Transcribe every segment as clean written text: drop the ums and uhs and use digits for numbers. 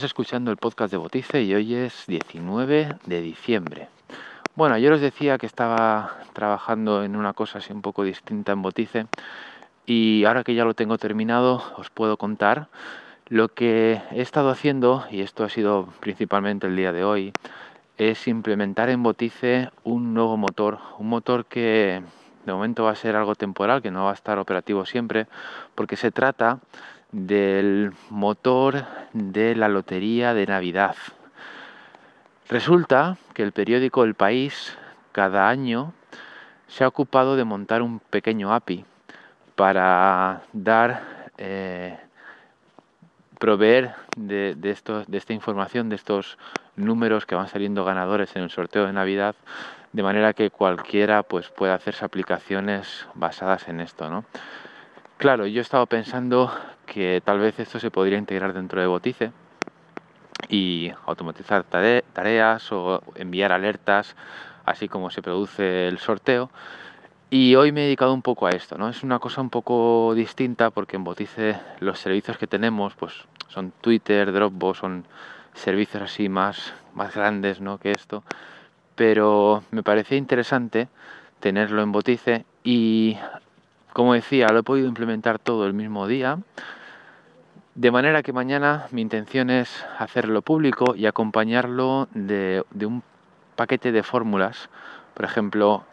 Estás escuchando el podcast de Botice y hoy es 19 de diciembre. Bueno, yo os decía que estaba trabajando en una cosa así un poco distinta en Botice y ahora que ya lo tengo terminado os puedo contar lo que he estado haciendo, y esto ha sido principalmente el día de hoy, es implementar en Botice un nuevo motor, un motor que de momento va a ser algo temporal, que no va a estar operativo siempre, porque se trata del motor de la lotería de Navidad. Resulta que el periódico El País cada año se ha ocupado de montar un pequeño API para proveer de esta información, de estos números que van saliendo ganadores en el sorteo de Navidad, de manera que cualquiera pues pueda hacerse aplicaciones basadas en esto, ¿no? Claro, yo he estado pensando que tal vez esto se podría integrar dentro de Botice y automatizar tareas o enviar alertas, así como se produce el sorteo. Y hoy me he dedicado un poco a esto, ¿no? Es una cosa un poco distinta porque en Botice los servicios que tenemos pues son Twitter, Dropbox, son servicios así más grandes, ¿no?, que esto. Pero me parecía interesante tenerlo en Botice y, como decía, lo he podido implementar todo el mismo día. De manera que mañana mi intención es hacerlo público y acompañarlo de un paquete de fórmulas. Por ejemplo,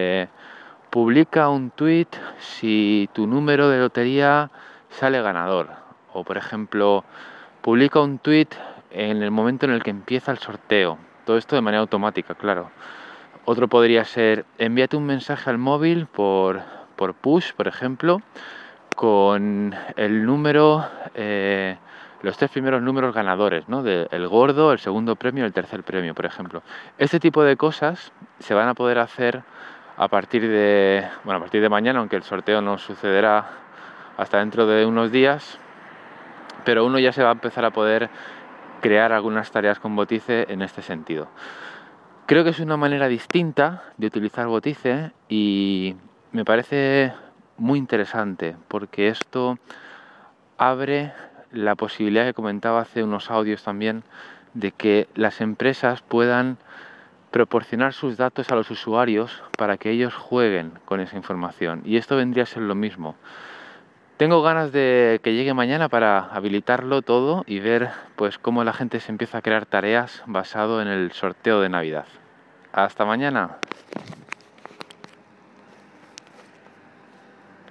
publica un tweet si tu número de lotería sale ganador. O, por ejemplo, publica un tweet en el momento en el que empieza el sorteo. Todo esto de manera automática, claro. Otro podría ser: envíate un mensaje al móvil por push, por ejemplo, con el número, los 3 primeros números ganadores, ¿no?, el gordo, el segundo premio y el tercer premio, por ejemplo. Este tipo de cosas se van a poder hacer a partir de mañana, aunque el sorteo no sucederá hasta dentro de unos días, pero uno ya se va a empezar a poder crear algunas tareas con Botice en este sentido. Creo que es una manera distinta de utilizar Botice y me parece muy interesante porque esto abre la posibilidad, que comentaba hace unos audios también, de que las empresas puedan proporcionar sus datos a los usuarios para que ellos jueguen con esa información. Y esto vendría a ser lo mismo. Tengo ganas de que llegue mañana para habilitarlo todo y ver pues cómo la gente se empieza a crear tareas basado en el sorteo de Navidad. Hasta mañana.